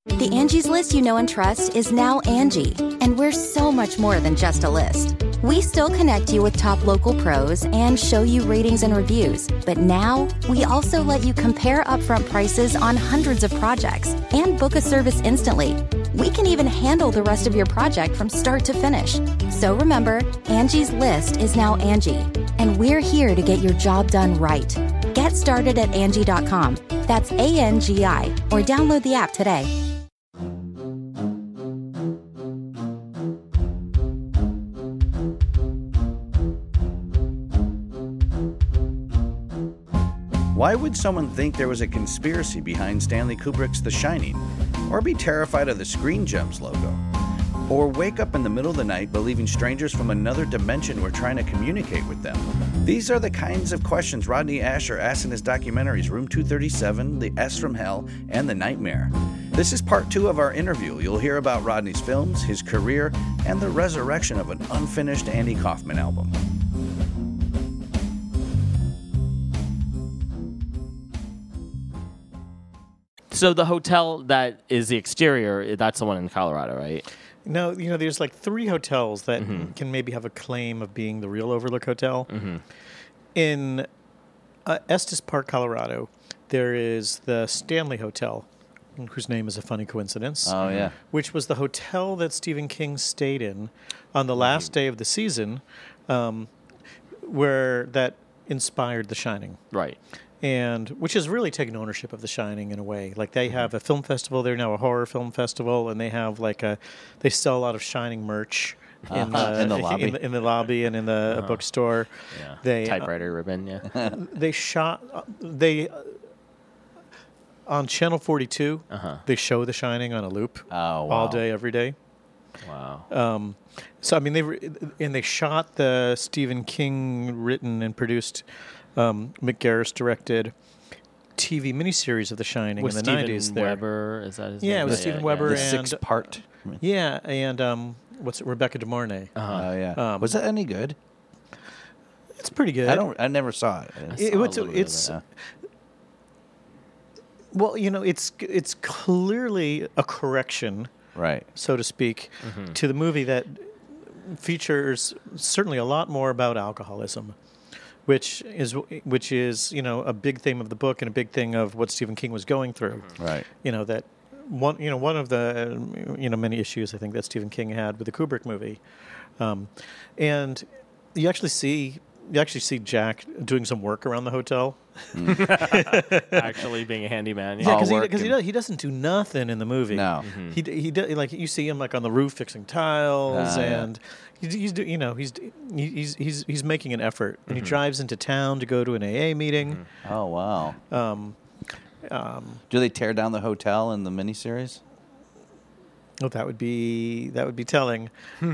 The Angie's List you know and trust is now Angie, and we're so much more than just a list. We still connect you with top local pros and show you ratings and reviews, but now we also let you compare upfront prices on hundreds of projects and book a service instantly. We can even handle the rest of your project from start to finish. So remember, Angie's List is now Angie, and we're here to get your job done right. Get started at Angie.com. That's ANGI, or download the app today. Why would someone think there was a conspiracy behind Stanley Kubrick's The Shining? Or be terrified of the Screen Gems logo? Or wake up in the middle of the night believing strangers from another dimension were trying to communicate with them? These are the kinds of questions Rodney Asher asks in his documentaries Room 237, The S from Hell, and The Nightmare. This is part 2 of our interview. You'll hear about Rodney's films, his career, and the resurrection of an unfinished Andy Kaufman album. So the hotel that is the exterior, that's the one in Colorado, right? No, there's like 3 hotels that can maybe have a claim of being the real Overlook Hotel. Mm-hmm. In Estes Park, Colorado, there is the Stanley Hotel, whose name is a funny coincidence. Oh, yeah. Which was the hotel that Stephen King stayed in on the last day of the season, where that inspired The Shining. Right. And which has really taken ownership of The Shining in a way. Like they have a film festival there now, a horror film festival, and they have they sell a lot of Shining merch in the lobby, in the lobby, and in the bookstore. Yeah. They typewriter ribbon. Yeah. They shot on Channel 42. They show The Shining on a loop all day, every day. Wow. So I mean, they shot the Stephen King written and produced. Mick Garris directed TV miniseries of The Shining in the 90s. Steven Weber, is that his name? Yeah, it was Steven Weber The and 6-part. Yeah, and Rebecca De Mornay. Oh yeah. Was that any good? It's pretty good. I never saw it. It's well, it's clearly a correction, right, so to speak, to the movie that features certainly a lot more about alcoholism. Which is a big theme of the book and a big thing of what Stephen King was going through. Right. That one of the many issues I think that Stephen King had with the Kubrick movie, and you actually see Jack doing some work around the hotel. Actually being a handyman. Yeah, because he doesn't do nothing in the movie. No. He like you see him like on the roof fixing tiles and. He's making an effort, and he drives into town to go to an AA meeting. Oh wow! Do they tear down the hotel in the miniseries? Oh, that would be telling.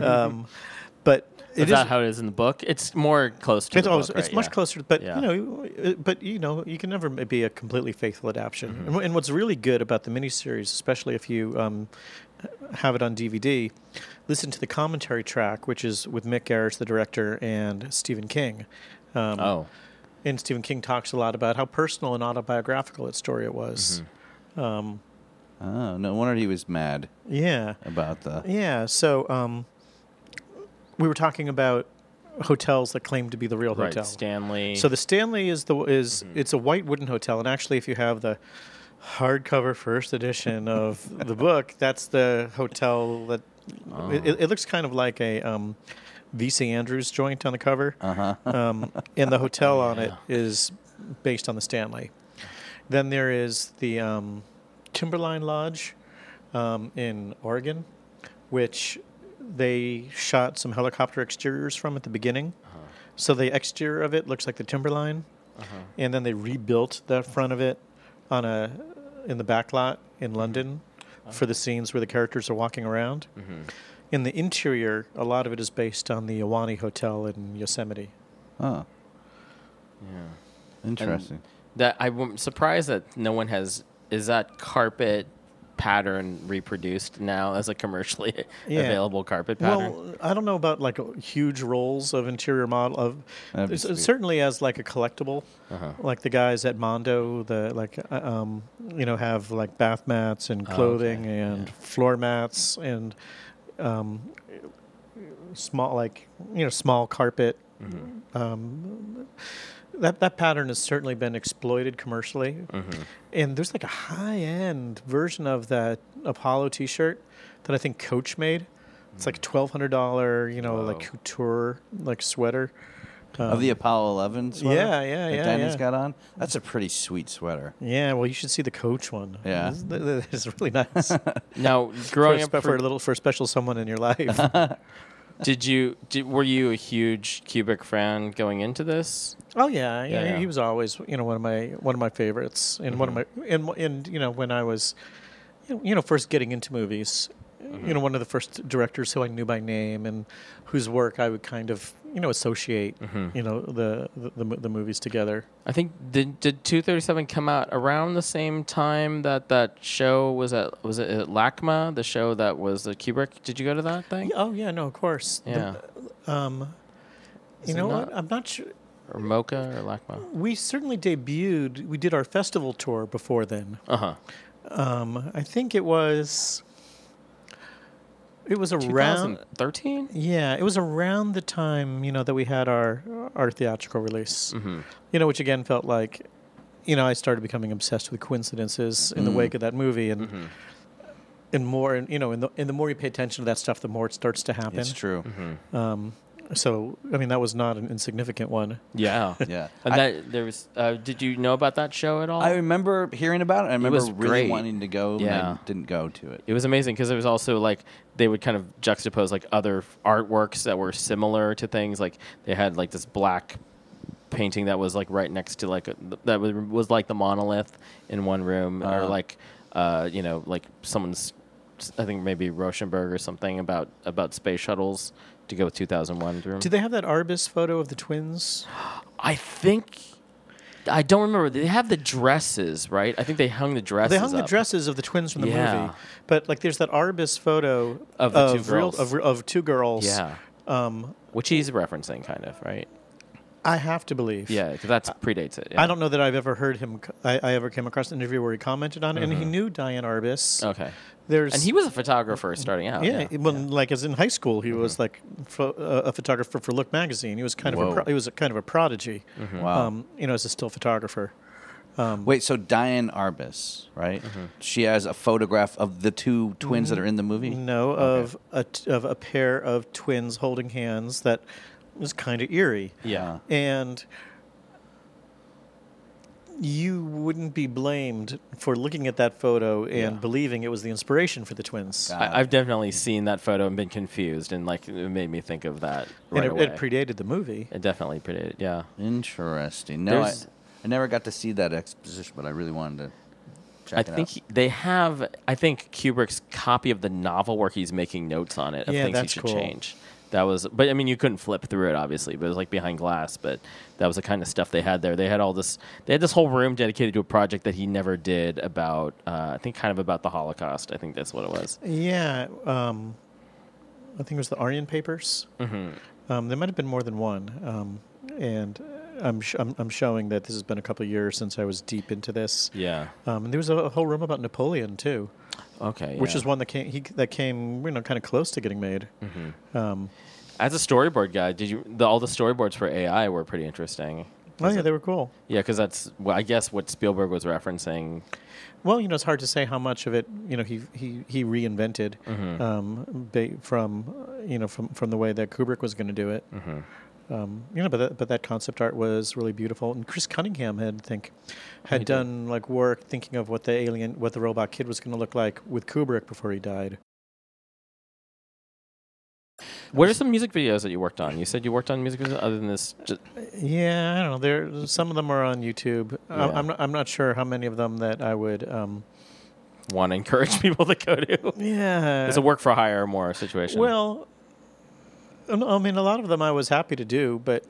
But is that how it is in the book? It's more close to the book, it's right? much closer, but yeah. You can never be a completely faithful adaptation. And what's really good about the miniseries, especially if you have it on DVD, listen to the commentary track, which is with Mick Garris, the director, and Stephen King. And Stephen King talks a lot about how personal and autobiographical its story it was. No wonder he was mad. Yeah. About the. Yeah. So we were talking about hotels that claim to be the real hotel. Stanley. So the Stanley is it's a white wooden hotel, and actually, if you have the hardcover first edition of the book, that's the hotel that it looks kind of like a V.C. Andrews joint on the cover. And the hotel on it is based on the Stanley. Then there is the Timberline Lodge in Oregon, which they shot some helicopter exteriors from at the beginning. So the exterior of it looks like the Timberline, and then they rebuilt the front of it in the back lot in London for the scenes where the characters are walking around. In the interior, a lot of it is based on the Ahwahnee Hotel in Yosemite. Oh. Yeah. Interesting. And I'm surprised that no one has... Is that carpet pattern reproduced now as a commercially Yeah. available carpet pattern. Well, I don't know about like huge rolls of interior model of That'd be sweet. certainly as like a collectible, Uh-huh. like the guys at Mondo, have like bath mats and clothing okay. and floor mats and small carpet. That pattern has certainly been exploited commercially, and there's like a high-end version of that Apollo T-shirt that I think Coach made. It's like $1,200, like couture like sweater. Of the Apollo 11 sweater that Danny's yeah. got on? That's a pretty sweet sweater. Yeah, well, you should see the Coach one. Yeah. It's really nice. Now, growing up, for a special someone in your life. were you a huge Kubrick fan going into this? Oh yeah, Yeah. He was always one of my favorites, and one of my and when I was first getting into movies, one of the first directors who I knew by name and whose work I would kind of associate the movies together. I think did 237 come out around the same time that show was it at LACMA, the show that was the Kubrick? Did you go to that thing? Oh yeah, no, of course. Yeah. You know what? I'm not sure. Or MoCA or LACMA? We certainly debuted. We did our festival tour before then. Uh-huh. I think it was around 2013? Yeah, it was around the time that we had our theatrical release. Which again felt like I started becoming obsessed with coincidences in the wake of that movie, and and more, and the more you pay attention to that stuff, the more it starts to happen. It's true. So I mean, that was not an insignificant one. Yeah. Yeah. And there was. Did you know about that show at all? I remember hearing about it. I remember was really great. wanting to go, and Yeah. I didn't go to it. It was amazing because it was also like they would kind of juxtapose like other artworks that were similar to things. Like they had like this black painting that was like right next to like that was like the monolith in one room, or like like someone's, I think maybe Rauschenberg or something about space shuttles to go with 2001 room. Did they have that Arbus photo of the twins? I don't remember. They have the dresses, right? I think they hung the dresses. They hung the up. dresses of the twins from the Yeah. movie, but like there's that Arbus photo Of the two real- girls. of two girls. Yeah. Which he's referencing, kind of, right? I have to believe. Yeah, because that predates it. Yeah. I don't know that I've ever heard him. I ever came across an interview where he commented on it, and he knew Diane Arbus. Okay. There's And he was a photographer starting out. yeah. When like as in high school, he was like a photographer for Look magazine. He was kind of Whoa. he was kind of a prodigy. Wow. As a still photographer. Wait, so Diane Arbus, right? She has a photograph of the two twins that are in the movie? No, of a pair of twins holding hands that was kind of eerie. Yeah. And you wouldn't be blamed for looking at that photo and believing it was the inspiration for the twins. I've definitely seen that photo and been confused, and like it made me think of that right And away. it predated the movie. It definitely predated, yeah. Interesting. No, I There's- never got to see that exposition, but I really wanted to check I it think out. they have. I think Kubrick's copy of the novel where he's making notes on it of Yeah, things he that's should cool. change. That was, but I mean, you couldn't flip through it, obviously, but it was like behind glass. But that was the kind of stuff they had there. They had all this. They had this whole room dedicated to a project that he never did about. I think kind of about the Holocaust. I think that's what it was. Yeah, I think it was the Aryan Papers. Mm-hmm. There might have been more than one, and I'm showing that this has been a couple of years since I was deep into this. Yeah. And there was a whole room about Napoleon too, Okay. which yeah. is one that came kind of close to getting made. As a storyboard guy, all the storyboards for AI were pretty interesting. Oh yeah, they were cool. Yeah, because that's I guess what Spielberg was referencing. Well, it's hard to say how much of it he reinvented from the way that Kubrick was going to do it. But that concept art was really beautiful, and Chris Cunningham had done like work thinking of what the robot kid was going to look like with Kubrick before he died. What are some music videos that you worked on? You said you worked on music videos other than this. Yeah, I don't know. Some of them are on YouTube. Yeah. I'm not sure how many of them that I would. Want to encourage people to go to. Yeah, It's a work for hire more situation. Well, I mean, a lot of them I was happy to do, but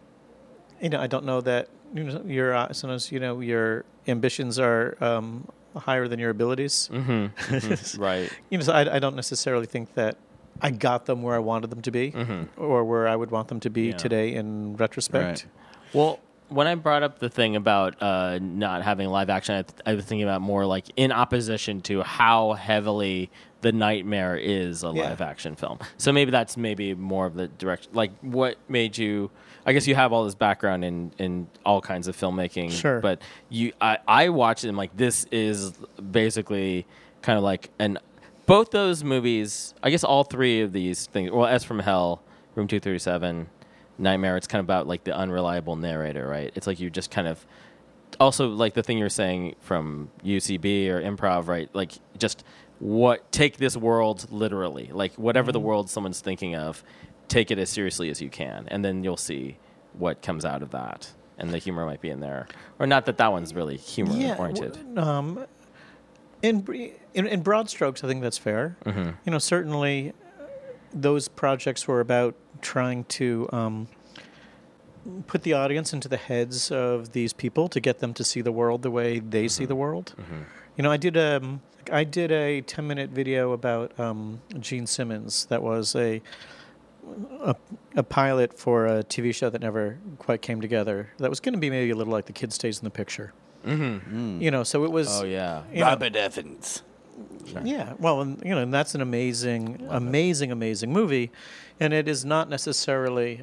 I don't know that sometimes your ambitions are higher than your abilities. Right. So I don't necessarily think that I got them where I wanted them to be, or where I would want them to be today in retrospect. Right. Well, when I brought up the thing about not having live action, I was thinking about more like in opposition to how heavily The Nightmare is a live action film. So maybe that's more of the direction. Like, what made you? I guess you have all this background in all kinds of filmmaking. Sure. But I watched it and like, this is basically kind of like both those movies. I guess all three of these things. Well, As From Hell, Room 237. Nightmare, it's kind of about like the unreliable narrator, right? It's like you just kind of also like the thing you're saying from UCB or improv, right? Like just take this world literally, like whatever the world someone's thinking of, take it as seriously as you can, and then you'll see what comes out of that, and the humor might be in there, or not that one's really humor oriented. In broad strokes, I think that's fair. Certainly those projects were about trying to put the audience into the heads of these people to get them to see the world the way they see the world. I did a 10-minute video about Gene Simmons that was a pilot for a TV show that never quite came together. That was going to be maybe a little like The Kid Stays in the Picture. So it was. Oh yeah, Robert Evans. Sure. Yeah, well, and that's an amazing movie, and it is not necessarily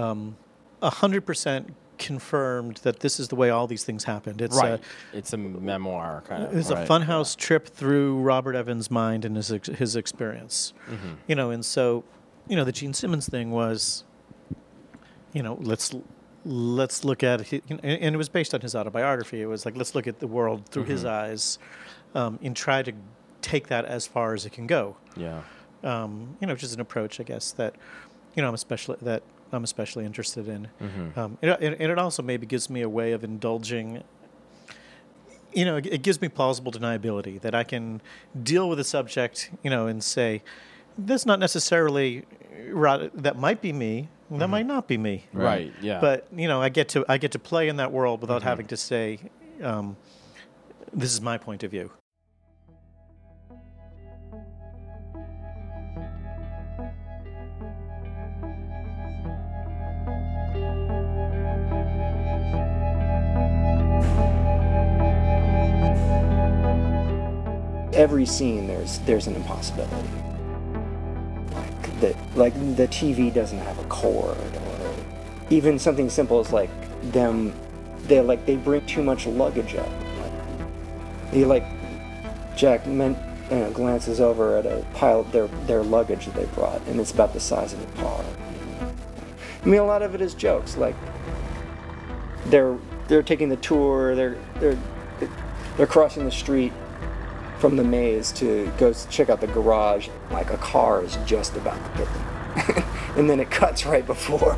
100% confirmed that this is the way all these things happened. It's right. It's a memoir kind of. It's a funhouse trip through Robert Evans' mind and his experience. And so, the Gene Simmons thing was, let's look at it, and it was based on his autobiography. It was like, let's look at the world through his eyes, and try to take that as far as it can go. Yeah. Which is an approach, I guess, that I'm especially interested in. And it also maybe gives me a way of indulging. It gives me plausible deniability that I can deal with a subject, and say, that's not necessarily that might be me. That might not be me. Right. Yeah. But I get to play in that world without having to say, this is my point of view. Every scene, there's an impossibility. Like the TV doesn't have a cord, or even something simple as like they bring too much luggage up. Jack glances over at a pile of their luggage that they brought, and it's about the size of a car. I mean, a lot of it is jokes. Like they're taking the tour, they're crossing the street from the maze to go check out the garage. Like a car is just about to hit them, and then it cuts right before.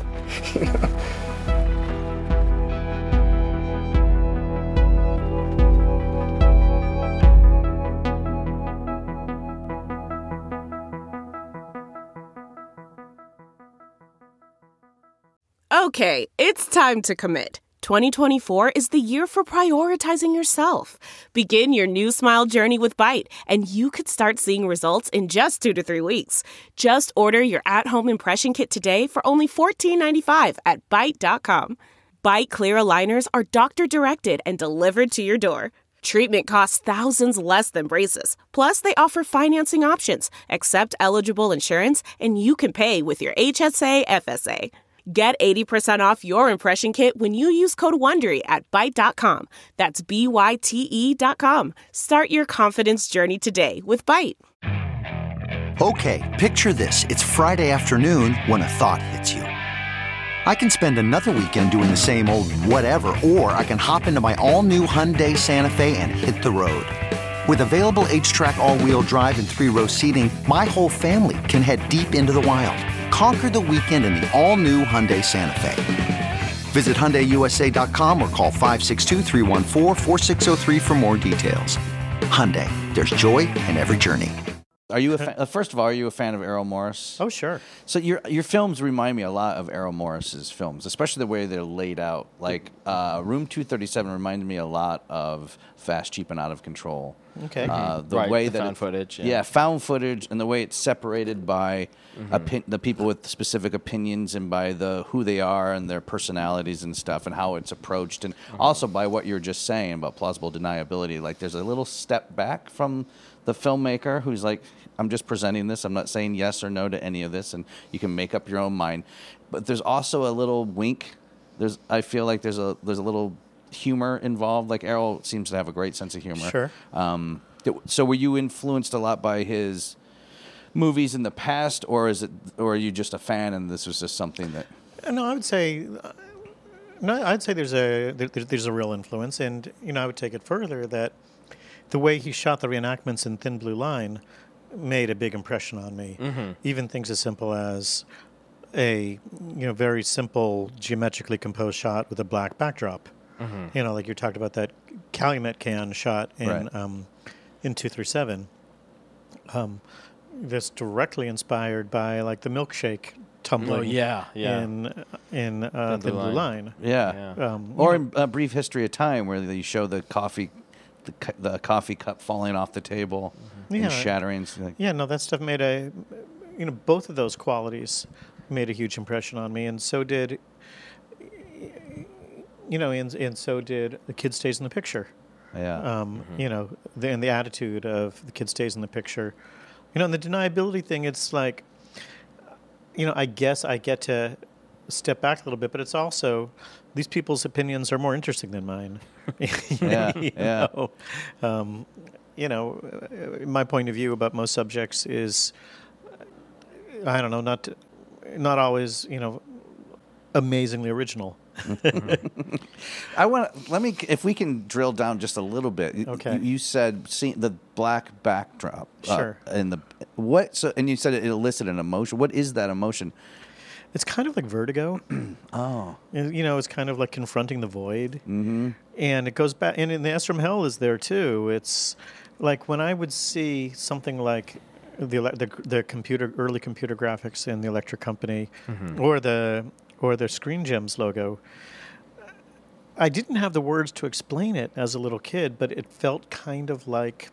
Okay, it's time to commit. 2024 is the year for prioritizing yourself. Begin your new smile journey with Byte, and you could start seeing results in just 2 to 3 weeks. Just order your at-home impression kit today for only $14.95 at Byte.com. Byte Clear aligners are doctor-directed and delivered to your door. Treatment costs thousands less than braces. Plus, they offer financing options, accept eligible insurance, and you can pay with your HSA FSA. Get 80% off your impression kit when you use code WONDERY at Byte.com. That's BYTE.com. Start your confidence journey today with Byte. Okay, picture this. It's Friday afternoon when a thought hits you. I can spend another weekend doing the same old whatever, or I can hop into my all-new Hyundai Santa Fe and hit the road. With available H-Track all-wheel drive and 3-row seating, my whole family can head deep into the wild. Conquer the weekend in the all-new Hyundai Santa Fe. Visit HyundaiUSA.com or call 562-314-4603 for more details. Hyundai, there's joy in every journey. Are you first of all, are you a fan of Errol Morris? Oh, sure. So your films remind me a lot of Errol Morris's films, especially the way they're laid out. Like Room 237 reminded me a lot of Fast, Cheap, and Out of Control. Okay. The Right, way the that found footage, yeah. yeah, found footage, and the way it's separated by the people with specific opinions, and by who they are and their personalities and stuff, and how it's approached, and also by what you're just saying about plausible deniability. Like, there's a little step back from the filmmaker who's like, I'm just presenting this. I'm not saying yes or no to any of this, and you can make up your own mind. But there's also a little wink. I feel like there's a little humor involved. Like, Errol seems to have a great sense of humor. Sure. So were you influenced a lot by his movies in the past, or are you just a fan and this was just something that? No, I would say. No, I'd say there's a real influence, and I would take it further that the way he shot the reenactments in Thin Blue Line made a big impression on me. Even things as simple as a very simple geometrically composed shot with a black backdrop. Like you talked about that Calumet can shot in 237. That's directly inspired by like the milkshake tumbling. Oh yeah. In Thin Blue Line. Yeah. Or in A Brief History of Time, where they show the coffee cup falling off the table and shattering. No, that stuff made both of those qualities made a huge impression on me, and so did, and so did The Kid Stays in the Picture. Yeah. The attitude of The Kid Stays in the Picture. And the deniability thing, it's like, I guess I get to step back a little bit, but it's also, these people's opinions are more interesting than mine. My point of view about most subjects is, I don't know, not always, amazingly original. If we can drill down just a little bit. Okay. You said seeing the black backdrop. Sure. And you said it elicited an emotion. What is that emotion? It's kind of like vertigo. Oh. It's kind of like confronting the void. Mm-hmm. And it goes back, and in the S from Hell is there too. It's like when I would see something like the early computer graphics in the Electric Company, or the Screen Gems logo. I didn't have the words to explain it as a little kid, but it felt kind of like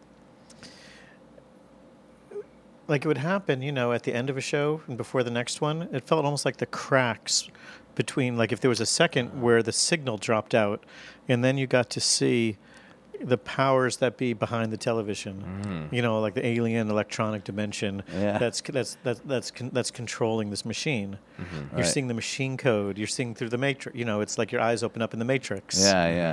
it would happen, at the end of a show and before the next one. It felt almost like the cracks between, like if there was a second where the signal dropped out, and then you got to see the powers that be behind the television, like the alien electronic dimension that's controlling this machine. You're seeing the machine code. You're seeing through the matrix. It's like your eyes open up in the Matrix.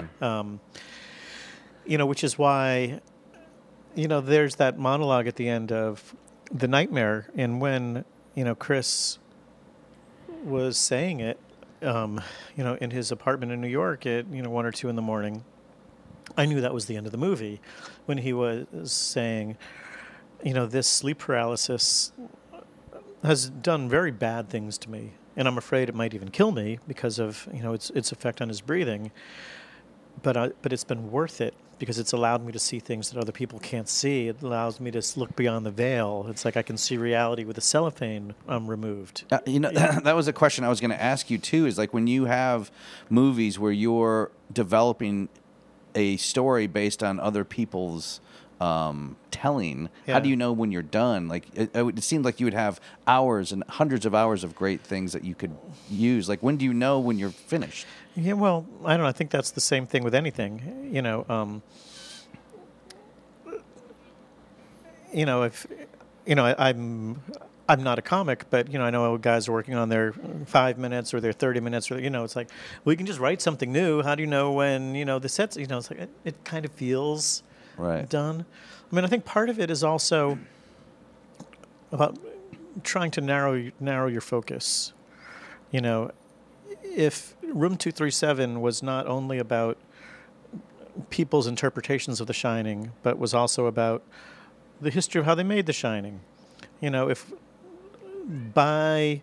Which is why, there's that monologue at the end of The Nightmare, and when Chris was saying it, in his apartment in New York at 1 or 2 in the morning. I knew that was the end of the movie when he was saying, this sleep paralysis has done very bad things to me, and I'm afraid it might even kill me because of its effect on his breathing. But it's been worth it because it's allowed me to see things that other people can't see. It allows me to look beyond the veil. It's like I can see reality with the cellophane removed. That was a question I was going to ask you too. Is like when you have movies where you're developing a story based on other people's telling, how do you know when you're done? Like it seemed like you would have hours and hundreds of hours of great things that you could use. Like when do you know when you're finished? Yeah, well, I don't know. I think that's the same thing with anything. I'm not a comic, but I know guys are working on their 5 minutes or their 30 minutes, or it's like, well, you can just write something new. How do you know when the sets? It's like it kind of feels done. I mean, I think part of it is also about trying to narrow your focus. If Room 237 was not only about people's interpretations of The Shining, but was also about the history of how they made The Shining. If by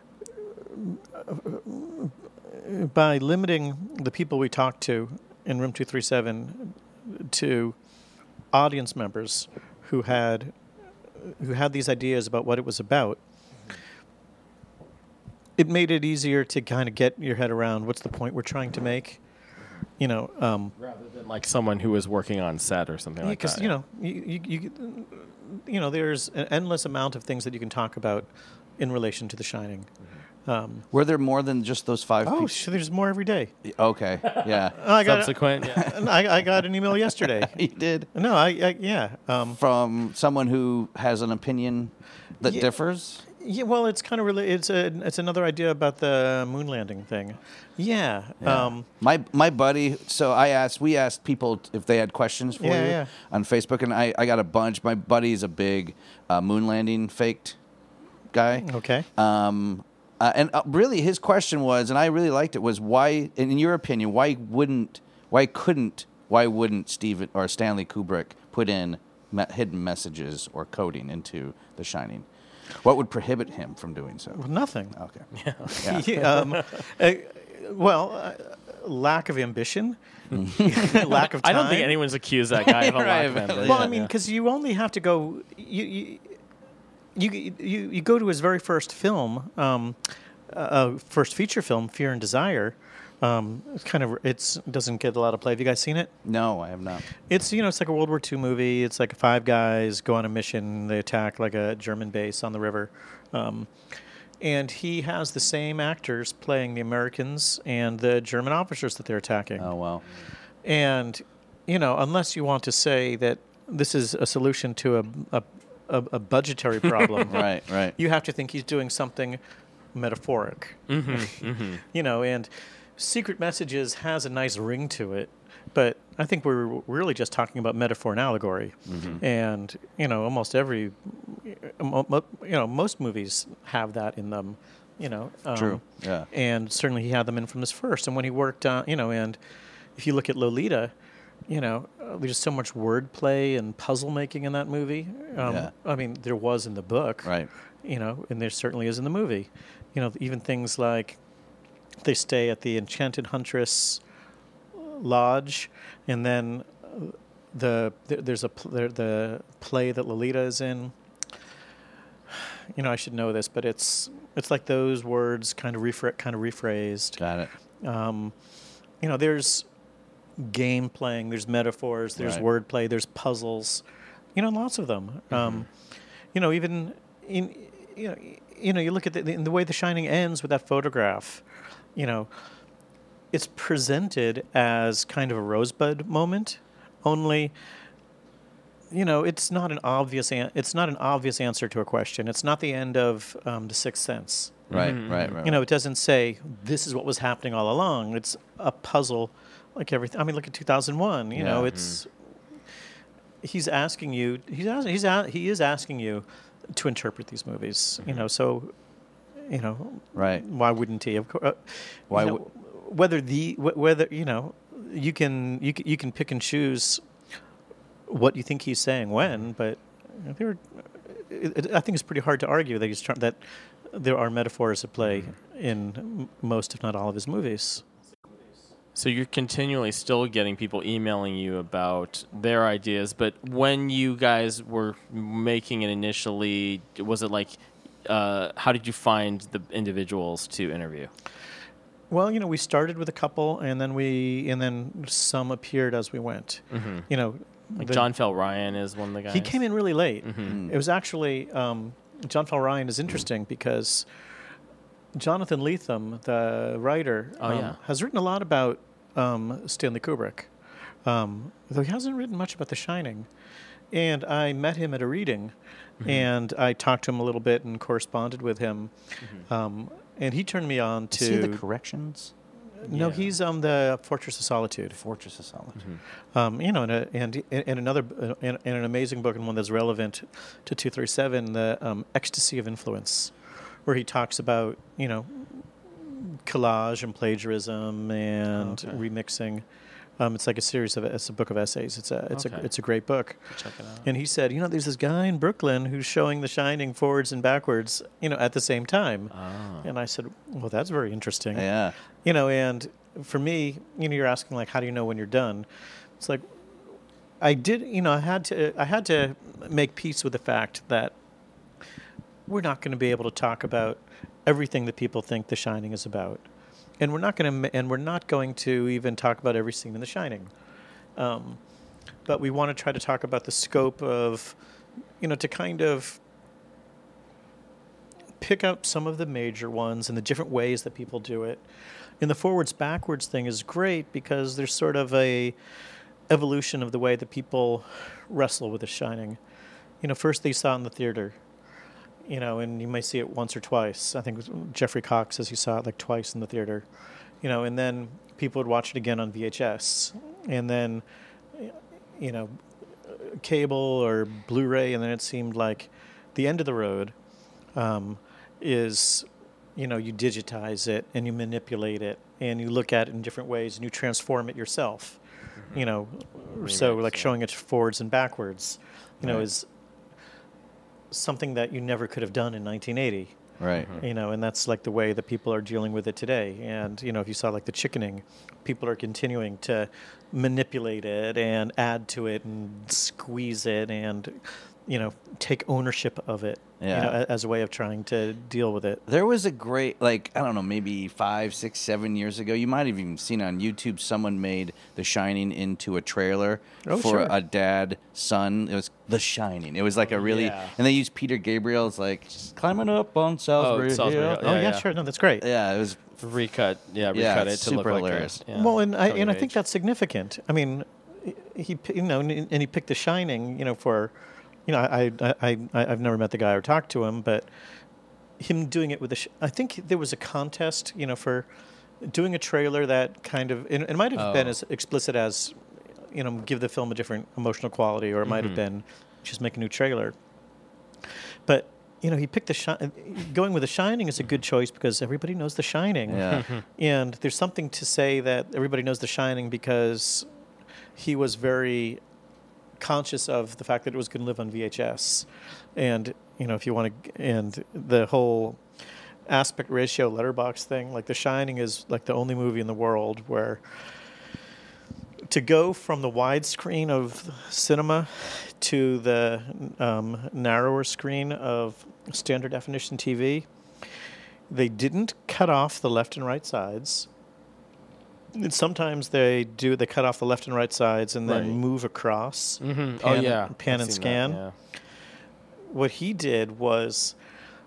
limiting the people we talked to in Room 237 to audience members who had these ideas about what it was about, it made it easier to kind of get your head around what's the point we're trying to make. Rather than like someone who was working on set or something like that. Because there's an endless amount of things that you can talk about in relation to The Shining. Were there more than just those 5 people? There's more every day. Okay, yeah. Subsequent. Yeah. I got an email yesterday. You did? No, yeah. From someone who has an opinion that differs? Yeah, well, it's kind of really it's another idea about the moon landing thing. Yeah. My buddy. So we asked people if they had questions for you on Facebook, and I got a bunch. My buddy's a big moon landing faked guy. Okay. And really, his question was, and I really liked it, was why, in your opinion, why wouldn't Steven or Stanley Kubrick put in hidden messages or coding into The Shining? What would prohibit him from doing so? Well, nothing. Okay. Lack of ambition, lack of time. I don't think anyone's accused that guy of a lack of ambition. Well, I mean, because you only have to go. You go to his very first film, first feature film, Fear and Desire. It doesn't get a lot of play. Have you guys seen it? No, I have not. It's it's like a World War II movie. It's like 5 guys go on a mission. They attack like a German base on the river, and he has the same actors playing the Americans and the German officers that they're attacking. Oh wow! And unless you want to say that this is a solution to a budgetary problem, right. You have to think he's doing something metaphoric. And Secret Messages has a nice ring to it, but I think we're really just talking about metaphor and allegory. And almost every most movies have that in them. True. Yeah. And certainly he had them in from his first. And when he worked on and if you look at Lolita, there's so much wordplay and puzzle making in that movie. I mean, there was in the book, right? And there certainly is in the movie. Even things like they stay at the Enchanted Huntress Lodge, and then there's the play that Lolita is in. I should know this, but it's like those words kind of rephrased. Got it. There's game playing, there's metaphors, there's wordplay, there's puzzles, lots of them. Even in you look at the way The Shining ends with that photograph. It's presented as kind of a rosebud moment, only. It's not an obvious answer to a question. It's not the end of The Sixth Sense. Right. It doesn't say this is what was happening all along. It's a puzzle. Like everything. I mean, look at 2001. It's he's asking you. He is asking you to interpret these movies. So, right. Why wouldn't he? Of course. Whether you can pick and choose what you think he's saying when, but I think it's pretty hard to argue that that there are metaphors at play in most, if not all, of his movies. So you're continually still getting people emailing you about their ideas, but when you guys were making it initially, was it like, how did you find the individuals to interview? Well, we started with a couple, and then some appeared as we went. Like John Fell Ryan is one of the guys. He came in really late. It was actually John Fell Ryan is interesting because Jonathan Lethem, the writer, has written a lot about Stanley Kubrick, though he hasn't written much about The Shining. And I met him at a reading, and I talked to him a little bit and corresponded with him. And he turned me on to... Is he the Corrections? No, he's the Fortress of Solitude. Fortress of Solitude. And an amazing book, and one that's relevant to 237, the Ecstasy of Influence, where he talks about collage and plagiarism and remixing. It's like it's a book of essays. It's a great book. Check it out. And he said, there's this guy in Brooklyn who's showing The Shining forwards and backwards, at the same time. And I said, well, that's very interesting. Yeah. And for me, you're asking like, how do you know when you're done? It's like, I had to make peace with the fact that we're not going to be able to talk about everything that people think The Shining is about. and we're not going to even talk about every scene in The Shining. But we want to try to talk about the scope of, to kind of pick up some of the major ones and the different ways that people do it. And the forwards backwards thing is great because there's sort of a evolution of the way that people wrestle with The Shining. First they saw it in the theater, and you might see it once or twice. I think Jeffrey Cox says he saw it like twice in the theater, and then people would watch it again on VHS, and then, cable or Blu-ray, and then it seemed like the end of the road is, you digitize it and you manipulate it and you look at it in different ways and you transform it yourself, so like showing it forwards and backwards, is something that you never could have done in 1980. Right. And that's like the way that people are dealing with it today. And, if you saw like the chickening, people are continuing to manipulate it and add to it and squeeze it and, take ownership of it, as a way of trying to deal with it. There was a great, I don't know, maybe 5, 6, 7 years ago, you might have even seen on YouTube, someone made The Shining into a trailer for a dad-son. It was The Shining. It was like a really, and they used Peter Gabriel as just climbing up on Salisbury Hill. Sure. No, that's great. Yeah, it was recut it to super look hilarious. like Well, and I think that's significant. I mean, he and he picked The Shining, for, I've never met the guy or talked to him, but him doing it with I think there was a contest, for doing a trailer that kind of, it might have been as explicit as, give the film a different emotional quality, or it might have been just make a new trailer. But, he picked going with The Shining is a good choice because everybody knows The Shining. Yeah. And there's something to say that everybody knows The Shining because he was very conscious of the fact that it was going to live on VHS. And, if you want to, and the whole aspect ratio letterbox thing, like The Shining is like the only movie in the world where to go from the widescreen of cinema to the narrower screen of standard definition TV, they didn't cut off the left and right sides. And sometimes they cut off the left and right sides and then move across, pan and scan. That, What he did was,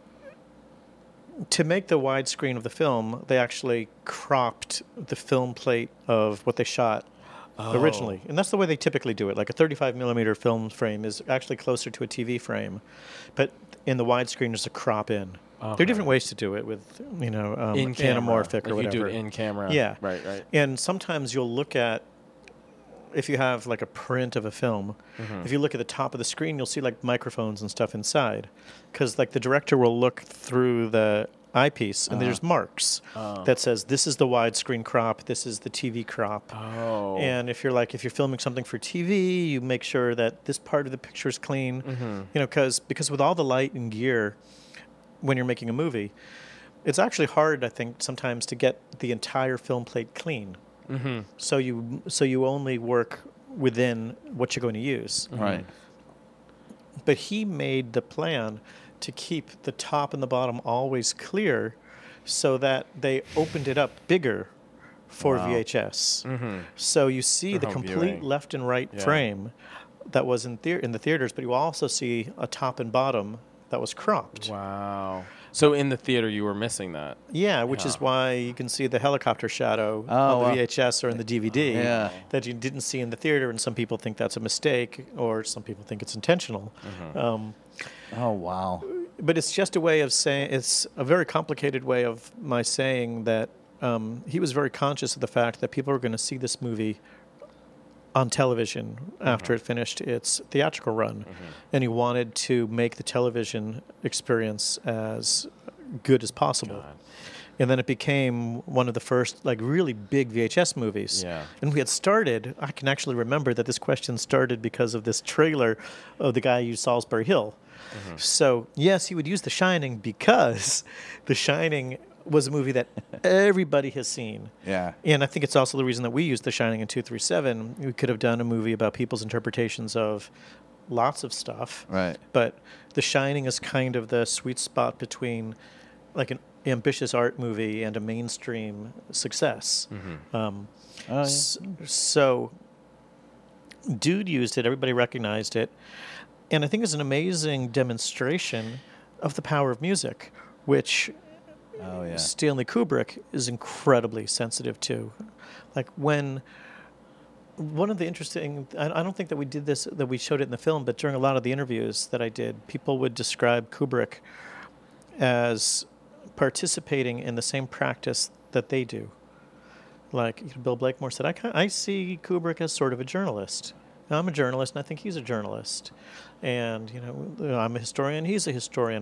to make the widescreen of the film, they actually cropped the film plate of what they shot originally. And that's the way they typically do it. Like a 35 millimeter film frame is actually closer to a TV frame, but in the widescreen there's a crop in. Okay. There are different ways to do it with, anamorphic or whatever. You do it in camera. Yeah. Right. And sometimes you'll look at, if you have like a print of a film, if you look at the top of the screen, you'll see like microphones and stuff inside. Because like the director will look through the eyepiece and there's marks that says this is the widescreen crop, this is the TV crop. Oh. And if you're filming something for TV, you make sure that this part of the picture is clean. Because with all the light and gear, when you're making a movie, it's actually hard, I think, sometimes to get the entire film plate clean. So you only work within what you're going to use. Right. But he made the plan to keep the top and the bottom always clear so that they opened it up bigger for VHS. So you see For the home complete viewing. left and right frame that was in the theaters, but you also see a top and bottom that was cropped. Wow. So in the theater, you were missing that. Yeah, which is why you can see the helicopter shadow on the VHS or in the DVD that you didn't see in the theater, and some people think that's a mistake, or some people think it's intentional. Oh, wow. But it's just a way of saying, it's a very complicated way of my saying that he was very conscious of the fact that people were going to see this movie on television after it finished its theatrical run. And he wanted to make the television experience as good as possible. And then it became one of the first really big VHS movies. Yeah. And we had started, I can actually remember that this question started because of this trailer of the guy who used Salisbury Hill. So, yes, he would use The Shining because The Shining was a movie that everybody has seen. Yeah. And I think it's also the reason that we used The Shining in 237. We could have done a movie about people's interpretations of lots of stuff. Right. But The Shining is kind of the sweet spot between, ambitious art movie and a mainstream success. So Dude used it. Everybody recognized it. And I think it's an amazing demonstration of the power of music, which Stanley Kubrick is incredibly sensitive to. Like when one of the interesting, I don't think that we did this, that we showed it in the film, but during a lot of the interviews that I did, people would describe Kubrick as participating in the same practice that they do. Like Bill Blakemore said, I see Kubrick as sort of a journalist. Now, I'm a journalist, and I think he's a journalist. And I'm a historian, he's a historian.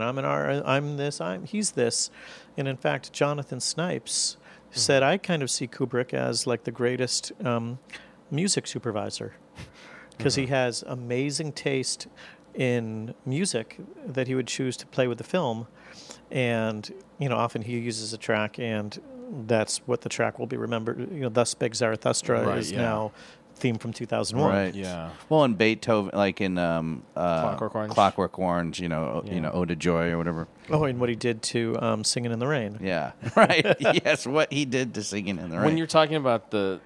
He's this. And in fact, Jonathan Snipes said, I kind of see Kubrick as like the greatest music supervisor, because he has amazing taste in music that he would choose to play with the film. And often he uses a track, and that's what the track will be remembered. Thus Spake Zarathustra is now theme from 2001. Right. Yeah. Well, in Beethoven, like in Clockwork Orange. Ode to Joy or whatever. Oh, and what he did to Singing in the Rain. Yeah. Right. Yes, what he did to Singing in the Rain. When you're talking about the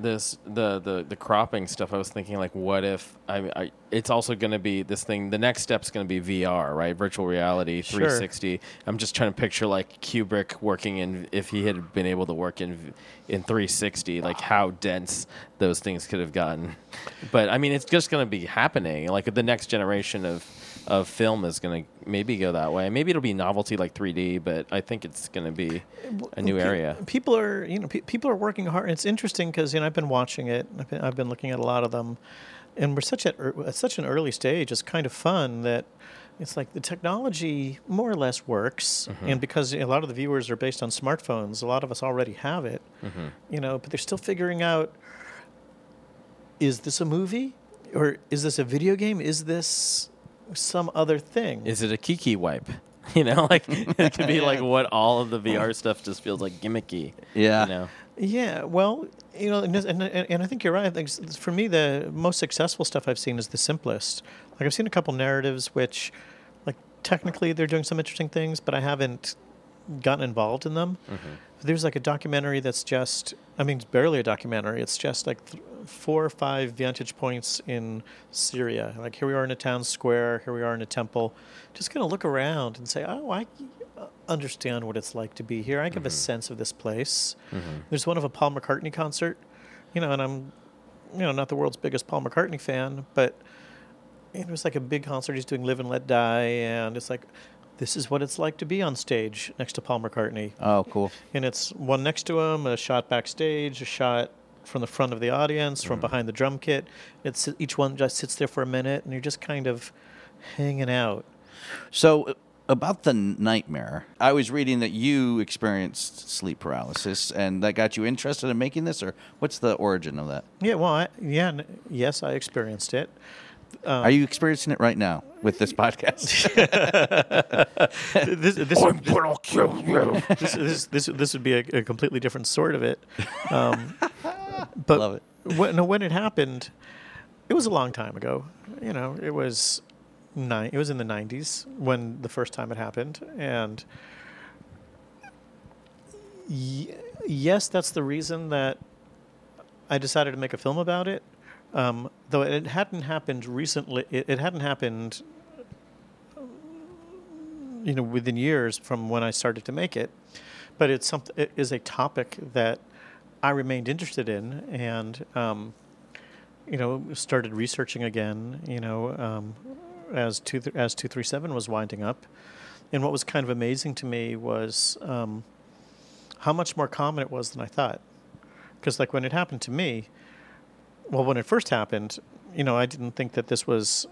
cropping stuff, I was thinking, like, what if it's also going to be this thing, the next step's going to be VR, right? Virtual reality, 360. Sure. I'm just trying to picture like Kubrick working in, if he had been able to work in 360, like how dense those things could have gotten. But I mean, it's just going to be happening. Like the next generation of film is going to maybe go that way. Maybe it'll be novelty like 3D, but I think it's going to be a new area. People are, people are working hard. It's interesting because I've been watching it. I've been looking at a lot of them, and we're at such an early stage. It's kind of fun that it's like the technology more or less works, and because a lot of the viewers are based on smartphones, a lot of us already have it. But they're still figuring out: is this a movie, or is this a video game? Is this some other thing? Is it a Kiki wipe? Like it could be like what all of the VR stuff just feels like gimmicky. Yeah. Yeah. Well, and I think you're right. I think for me, the most successful stuff I've seen is the simplest. Like I've seen a couple narratives which, like technically they're doing some interesting things, but I haven't gotten involved in them. There's like a documentary that's just, it's barely a documentary. It's just like 4 or 5 vantage points in Syria. Like here we are in a town square, here we are in a temple. Just going to look around and say, oh, I understand what it's like to be here. I give a sense of this place. There's one of a Paul McCartney concert, and I'm, not the world's biggest Paul McCartney fan, but it was like a big concert. He's doing Live and Let Die, and it's like, this is what it's like to be on stage next to Paul McCartney. Oh, cool. And it's one next to him, a shot backstage, a shot from the front of the audience, from behind the drum kit. Each one just sits there for a minute, and you're just kind of hanging out. So about the nightmare, I was reading that you experienced sleep paralysis, and that got you interested in making this, or what's the origin of that? Yeah, well, yes, I experienced it. Are you experiencing it right now with this podcast? This would be a completely different sort of it. But love it. When it happened, it was a long time ago. It was in the 90s when the first time it happened, and yes, that's the reason that I decided to make a film about it. Though it hadn't happened recently, it hadn't happened, within years from when I started to make it. But it is a topic that I remained interested in, and started researching again. As 237 was winding up, and what was kind of amazing to me was how much more common it was than I thought. Because like when it happened to me. Well, when it first happened, I didn't think that this was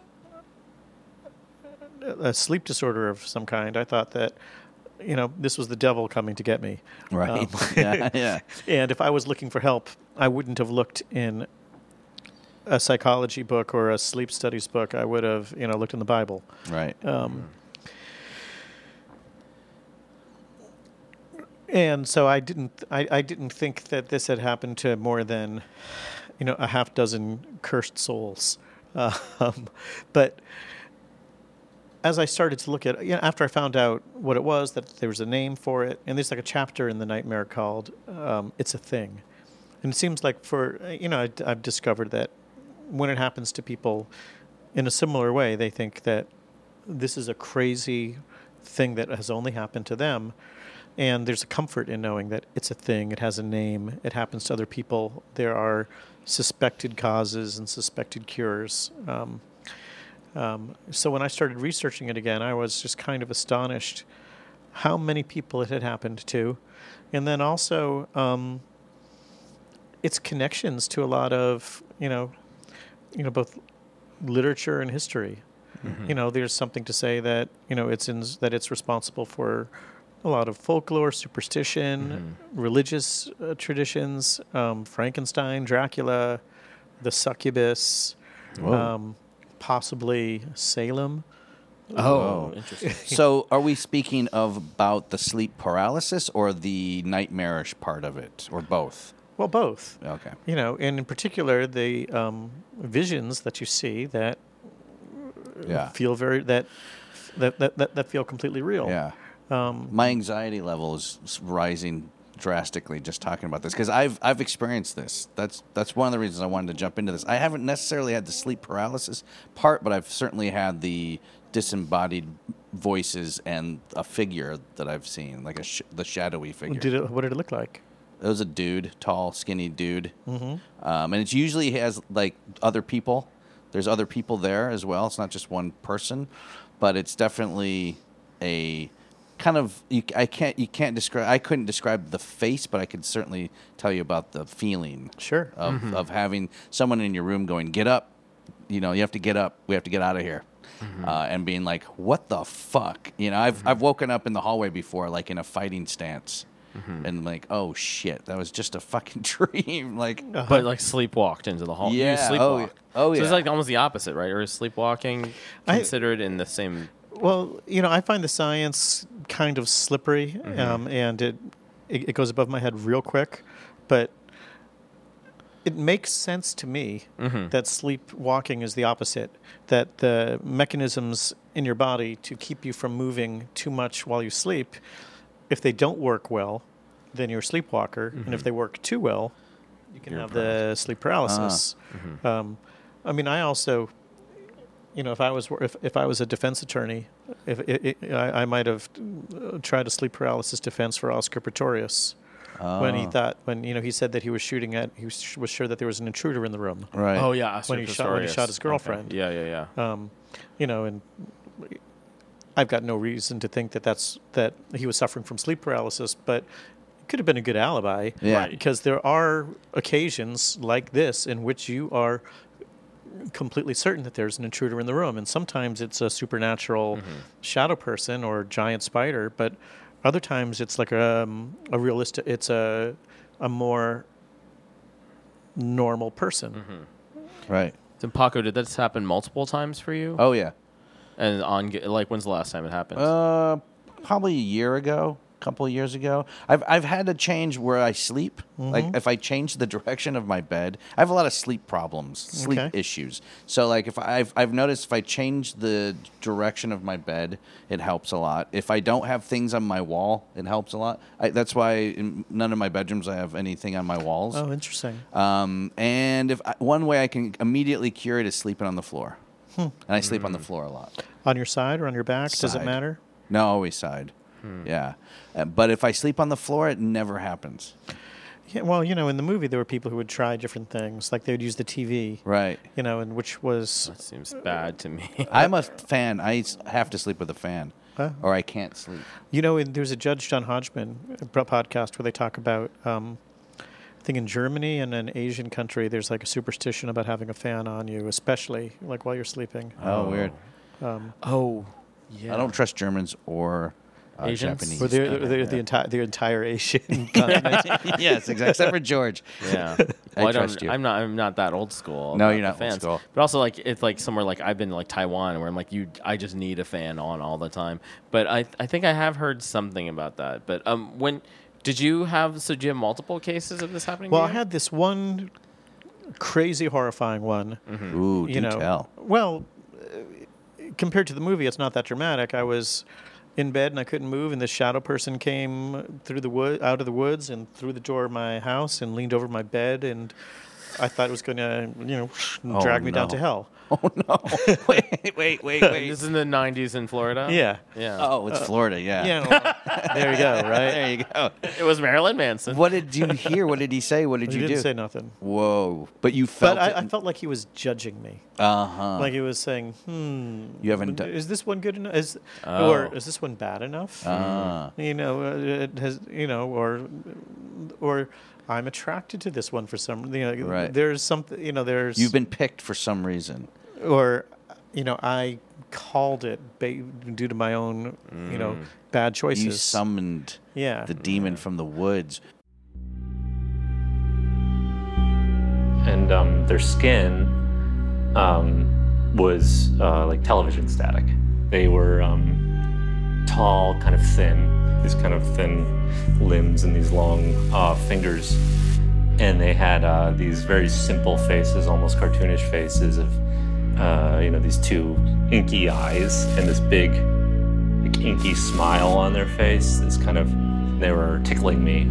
a sleep disorder of some kind. I thought that, this was the devil coming to get me. Right. Yeah. And if I was looking for help, I wouldn't have looked in a psychology book or a sleep studies book. I would have, looked in the Bible. Right. And so I didn't think that this had happened to more than, a half dozen cursed souls. But as I started to look at, after I found out what it was, that there was a name for it, and there's like a chapter in the nightmare called "It's a Thing," and it seems like I've discovered that when it happens to people in a similar way, they think that this is a crazy thing that has only happened to them, and there's a comfort in knowing that it's a thing, it has a name, it happens to other people. There are suspected causes and suspected cures. So when I started researching it again, I was just kind of astonished how many people it had happened to, and then also its connections to a lot of both literature and history. Mm-hmm. There's something to say that it's responsible for a lot of folklore, superstition, religious traditions, Frankenstein, Dracula, the succubus. Possibly Salem. Oh, interesting. So are we speaking about the sleep paralysis or the nightmarish part of it, or both? Well, both. Okay. And in particular, the visions that you see that feel that feel completely real. Yeah. My anxiety level is rising drastically just talking about this, because I've experienced this. That's one of the reasons I wanted to jump into this. I haven't necessarily had the sleep paralysis part, but I've certainly had the disembodied voices and a figure that I've seen, like the shadowy figure. What did it look like? It was a dude, tall, skinny dude, and it usually has like other people. There's other people there as well. It's not just one person, but it's definitely a kind of I couldn't describe the face, but I could certainly tell you about the feeling. Sure. Of having someone in your room going, "Get up, you have to get up. We have to get out of here," and being like, "What the fuck?" I've woken up in the hallway before, like in a fighting stance, and like, "Oh shit, that was just a fucking dream." Like, but like sleepwalked into the hall. Yeah. You sleepwalk. Oh, So yeah. it's like almost the opposit, right? Or is sleepwalking considered in the same? Well, I find the science kind of slippery, and it goes above my head real quick, but it makes sense to me that sleepwalking is the opposite, that the mechanisms in your body to keep you from moving too much while you sleep, if they don't work well, then you're a sleepwalker, and if they work too well, you can have the sleep paralysis. I also... if I was a defense attorney, I might have tried a sleep paralysis defense for Oscar Pistorius when he said that he was was sure that there was an intruder in the room. right. Oh yeah, When he shot his girlfriend. Okay. Yeah. And I've got no reason to think that he was suffering from sleep paralysis, but it could have been a good alibi. Yeah. Right. Because there are occasions like this in which you are completely certain that there's an intruder in the room, and sometimes it's a supernatural shadow person or giant spider, but other times it's like a realistic, it's a more normal person. Right. So Paco, did this happen multiple times for you? Oh yeah. And when's the last time it happened? Probably a year ago. Couple of years ago, I've had to change where I sleep. Like if I change the direction of my bed, I have a lot of sleep problems, sleep issues. So like if I've noticed if I change the direction of my bed, it helps a lot. If I don't have things on my wall, it helps a lot. That's why in none of my bedrooms I have anything on my walls. Oh, interesting. And one way I can immediately cure it is sleeping on the floor, and I sleep on the floor a lot. On your side or on your back? Does it Side. matter? No, always side. Yeah. But if I sleep on the floor, it never happens. Yeah, well, in the movie there were people who would try different things, like they would use the TV, Right. and which was... That seems bad to me. I'm a fan. I have to sleep with a fan, or I can't sleep. There's a Judge John Hodgman podcast where they talk about, I think in Germany and an Asian country, there's like a superstition about having a fan on you, especially like while you're sleeping. Oh, weird. Yeah. I don't trust Germans or Asians? Japanese. Well, they're the entire Asian continent. Yes, exactly. Except for George. Yeah. I trust you. I'm not that old school. No, about you're the not old fans. school. But also, like, it's like somewhere like I've been like Taiwan, where I'm like, I just need a fan on all the time. But I think I have heard something about that. But do you have multiple cases of this happening? Well, to I you? had this one crazy, horrifying one. Ooh, do tell. Well, compared to the movie, it's not that dramatic. I was in bed and I couldn't move, and this shadow person came through the out of the woods and through the door of my house and leaned over my bed, and I thought it was going to, drag me down to hell. Oh no! wait! This is in the 90s in Florida? Yeah. Oh, it's Florida. Yeah. Yeah. Well, there you go. Right. There you go. It was Marilyn Manson. What did you hear? What did he say? What did He you do? didn't say nothing. Whoa! But you felt. But I felt like he was judging me. Like he was saying, You haven't done. is this one good enough? Or is this one bad enough? It has, or I'm attracted to this one for some, Right. There's something, there's. You've been picked for some reason. Or, I called it due to my own, bad choices. You summoned the demon from the woods. And their skin was like television static. They were tall, kind of thin, these kind of thin limbs and these long fingers. And they had these very simple faces, almost cartoonish faces of, these two inky eyes and this big, like, inky smile on their face. This kind of, they were tickling me.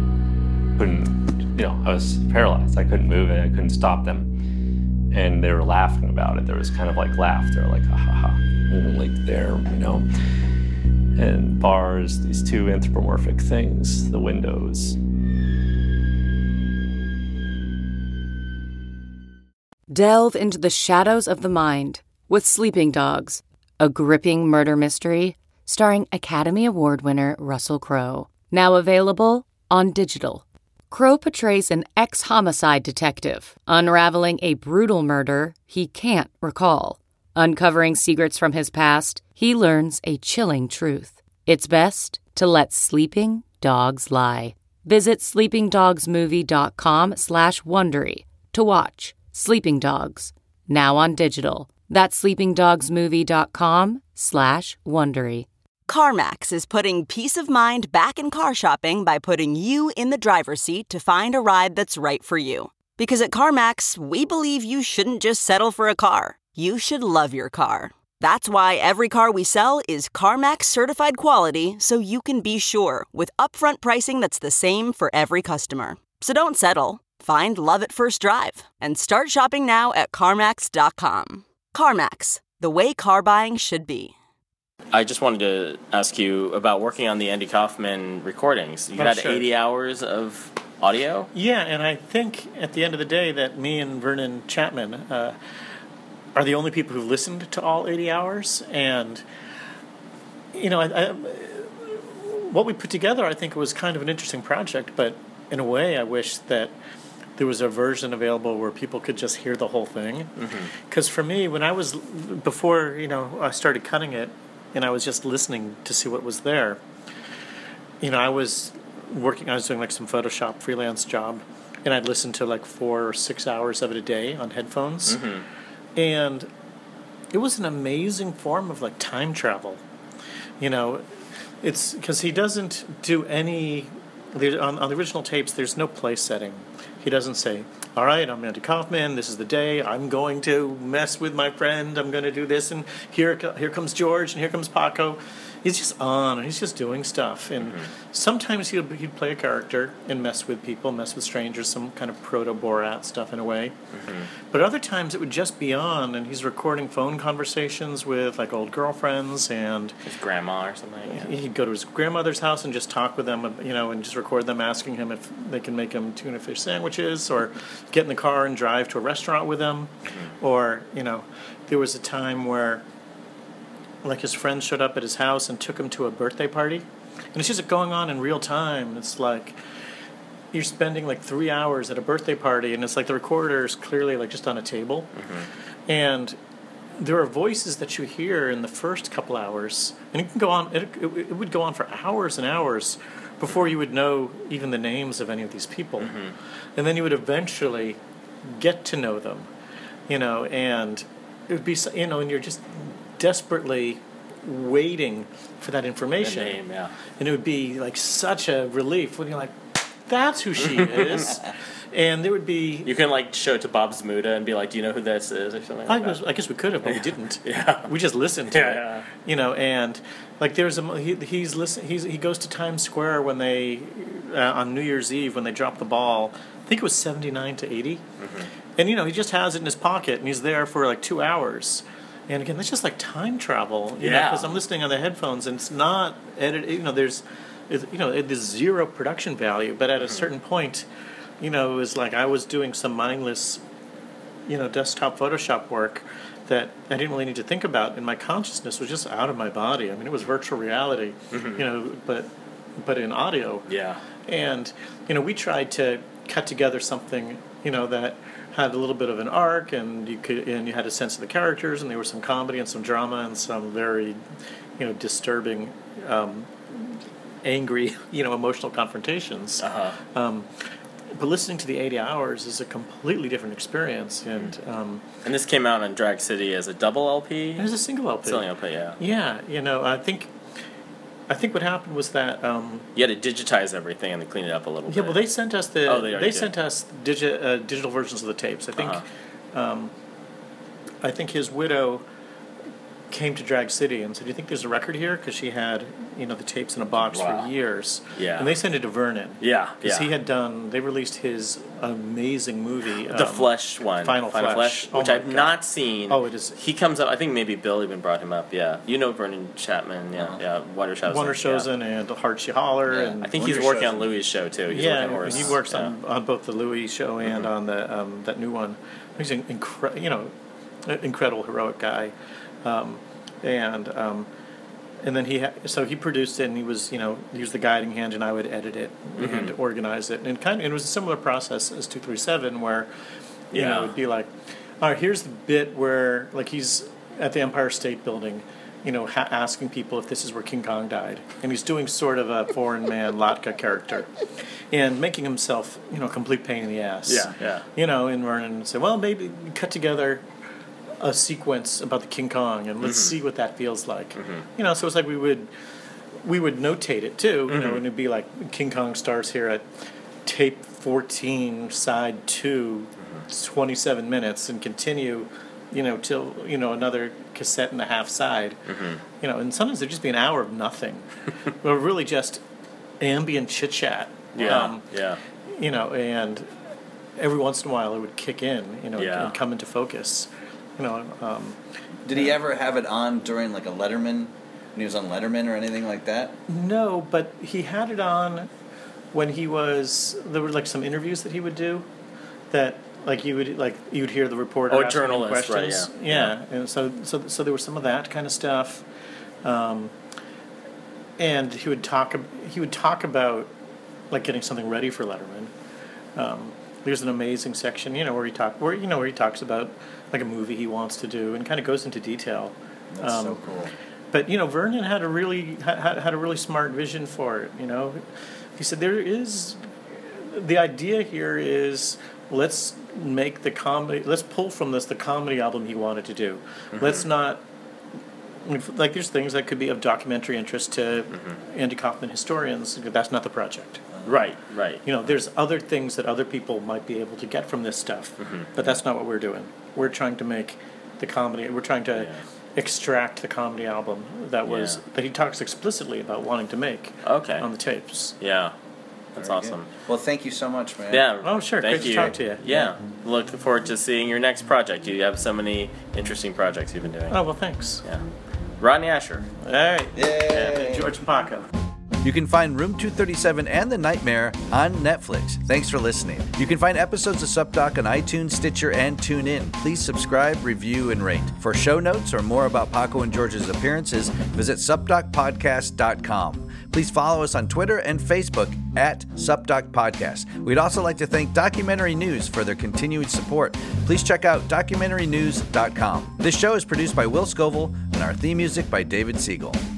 I was paralyzed. I couldn't move and I couldn't stop them. And they were laughing about it. There was kind of like laughter, like, ha ha ha, like there, And bars, these two anthropomorphic things, the windows. Delve into the shadows of the mind with Sleeping Dogs, a gripping murder mystery starring Academy Award winner Russell Crowe. Now available on digital. Crowe portrays an ex-homicide detective unraveling a brutal murder he can't recall. Uncovering secrets from his past, he learns a chilling truth. It's best to let sleeping dogs lie. Visit sleepingdogsmovie.com/Wondery to watch Sleeping Dogs, now on digital. That's sleepingdogsmovie.com/Wondery. CarMax is putting peace of mind back in car shopping by putting you in the driver's seat to find a ride that's right for you. Because at CarMax, we believe you shouldn't just settle for a car. You should love your car. That's why every car we sell is CarMax certified quality, so you can be sure with upfront pricing that's the same for every customer. So don't settle. Find love at first drive and start shopping now at CarMax.com. CarMax, the way car buying should be. I just wanted to ask you about working on the Andy Kaufman recordings. You had 80 hours of audio? Yeah, and I think at the end of the day that me and Vernon Chapman are the only people who've listened to all 80 hours. And, what we put together, I think, was kind of an interesting project, but in a way I wish that there was a version available where people could just hear the whole thing. Because for me, when I was, before, I started cutting it, and I was just listening to see what was there, I was doing like some Photoshop freelance job, and I'd listen to like 4 or 6 hours of it a day on headphones. And it was an amazing form of like time travel. It's because he doesn't do any, on the original tapes, there's no place setting. He doesn't say, all right, I'm Andy Kaufman, this is the day, I'm going to mess with my friend, I'm going to do this, and here comes George, and here comes Paco. He's just on, and he's just doing stuff. And sometimes he'd play a character and mess with people, mess with strangers, some kind of proto-Borat stuff in a way. But other times it would just be on, and he's recording phone conversations with like old girlfriends and his grandma or something. Yeah. He'd go to his grandmother's house and just talk with them, and just record them asking him if they can make him tuna fish sandwiches, or get in the car and drive to a restaurant with him. Or, there was a time where like his friends showed up at his house and took him to a birthday party. And it's just going on in real time. It's like you're spending like 3 hours at a birthday party, and it's like the recorder is clearly like just on a table. And there are voices that you hear in the first couple hours, and it can go on. It would go on for hours and hours before you would know even the names of any of these people. And then you would eventually get to know them, and it would be, and you're just desperately waiting for that information. The name, yeah. And it would be like such a relief when you're like, that's who she is. And there would be... You can, like, show it to Bob Zmuda and be like, do you know who this is, or something like that? I guess we could have, but we didn't. Yeah. We just listened to it. Yeah. You know, and, like, there's he goes to Times Square when they, on New Year's Eve, when they drop the ball. I think it was 79 to 80. Mm-hmm. And, you know, he just has it in his pocket, and he's there for, like, 2 hours. And, again, that's just, like, time travel. Yeah. Because I'm listening on the headphones, and it's not edited. You know, there's zero production value. But at a certain point... You know, it was like I was doing some mindless, you know, desktop Photoshop work that I didn't really need to think about, and my consciousness was just out of my body. I mean, it was virtual reality, you know, but in audio. Yeah. And, you know, we tried to cut together something, you know, that had a little bit of an arc, and you had a sense of the characters, and there was some comedy and some drama and some very, you know, disturbing, angry, you know, emotional confrontations. But listening to the 80 Hours is a completely different experience, and this came out on Drag City as a double LP. It was a single LP. Single LP, yeah. Yeah, you know, I think what happened was that you had to digitize everything and then clean it up a little bit. Yeah, well, they sent us digital versions of the tapes. I think I think his widow came to Drag City and said, "Do you think there's a record here?" Because she had, you know, the tapes in a box for years. Yeah. And they sent it to Vernon. Yeah. Because they released his amazing movie. The Flesh one. Final Flesh. Which I've not seen. Oh, it is. He comes up, I think maybe Bill even brought him up, yeah. You know Vernon Chapman, yeah. Wonder Chosen and Heart She Holler. Yeah. And I think he's working on Louis' show, too. He works on both the Louis show and on the that new one. He's an incredible, heroic guy. And then he produced it, and he was the guiding hand, and I would edit it and organize it, and it was a similar process as 237, where you know it'd be like, all right, here's the bit where like he's at the Empire State Building, you know, asking people if this is where King Kong died, and he's doing sort of a foreign man Latka character, and making himself, you know, a complete pain in the ass. Yeah. You know, and Vernon said, well, maybe we cut together a sequence about the King Kong, and let's see what that feels like. You know, so it's like we would notate it too, you know, and it'd be like King Kong starts here at tape 14, side 2, 27 minutes, and continue, you know, till, you know, another cassette and a half side. You know, and sometimes there'd just be an hour of nothing, or really just ambient chit chat. Yeah. You know, and every once in a while it would kick in, you know, and come into focus. You know, did he ever have it on during like a Letterman, when he was on Letterman or anything like that? No, but he had it on when there were like some interviews that he would do that like you'd hear the reporter asking journalist, questions. Right, yeah. And so there was some of that kind of stuff. And he would talk about like getting something ready for Letterman. There's an amazing section, you know, where he talks about like a movie he wants to do, and kind of goes into detail. That's so cool. But you know, Vernon had a really smart vision for it. You know, he said the idea here is let's make the comedy. Let's pull from this the comedy album he wanted to do. Let's not. Like there's things that could be of documentary interest to Andy Kaufman historians. That's not the project. Right. You know, there's other things that other people might be able to get from this stuff, but that's not what we're doing. We're trying to make the comedy. We're trying to extract the comedy album that he talks explicitly about wanting to make on the tapes. Yeah. That's Very awesome. Good. Well, thank you so much, man. Yeah. Oh, sure. Thank Great you. to talk to you. Yeah. Look forward to seeing your next project. You have so many interesting projects you've been doing. Oh, well, thanks. Yeah. Rodney Asher. All right. Yay. George Paco. You can find Room 237 and The Nightmare on Netflix. Thanks for listening. You can find episodes of SupDoc on iTunes, Stitcher, and TuneIn. Please subscribe, review, and rate. For show notes or more about Paco and George's appearances, visit supdocpodcast.com. Please follow us on Twitter and Facebook at SupDoc Podcast. We'd also like to thank Documentary News for their continued support. Please check out documentarynews.com. This show is produced by Will Scoville, and our theme music by David Siegel.